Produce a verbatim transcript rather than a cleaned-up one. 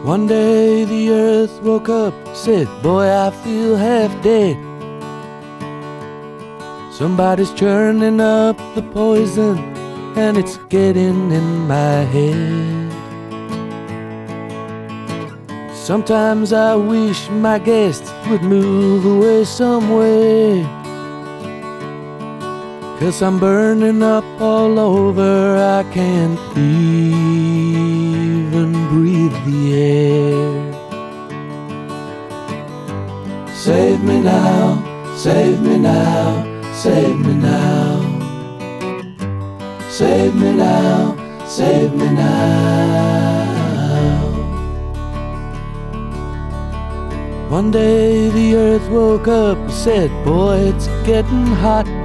One day the earth woke up, said, boy, I feel half dead. Somebody's churning up the poison, and it's getting in my head. Sometimes I wish my guests would move away somewhere, 'cause I'm burning up all over, I can't even breathe the air. Save me now, save me now, save me now. Save me now, save me now. One day the earth woke up and said, boy, it's getting hot.